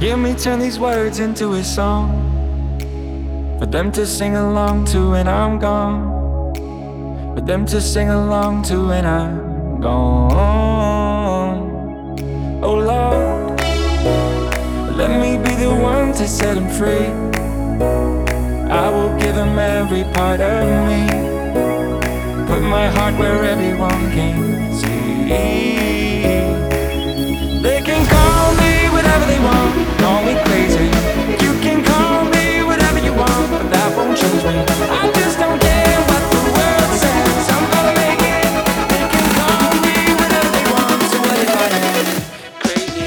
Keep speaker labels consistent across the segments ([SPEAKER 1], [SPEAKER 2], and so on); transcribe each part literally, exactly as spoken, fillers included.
[SPEAKER 1] Hear me turn these words into a song for them to sing along to when I'm gone, for them to sing along to when I'm gone. Oh Lord, let me be the one to set them free. I will give them every part of me, put my heart where everyone can see. They can call me whatever they want, call me crazy. You can call me whatever you want, but that won't change me. I just don't care what the world says, I'm gonna make it. They can call me whatever they want, so what if I am crazy?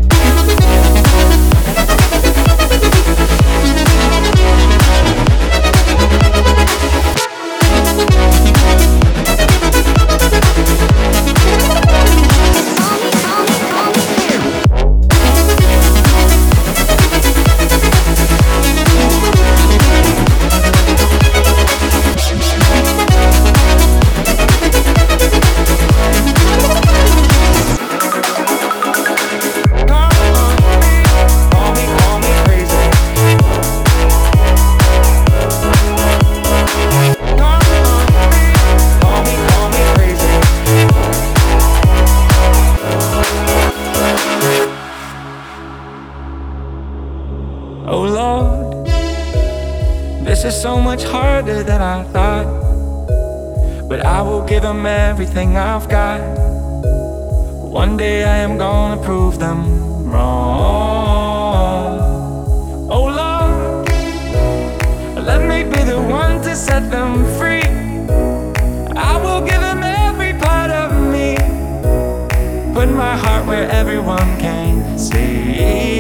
[SPEAKER 1] Oh Lord, this is so much harder than I thought, but I will give them everything I've got. One day I am gonna prove them wrong. Oh Lord, let me be the one to set them free. I will give them every part of me, put my heart where everyone can see.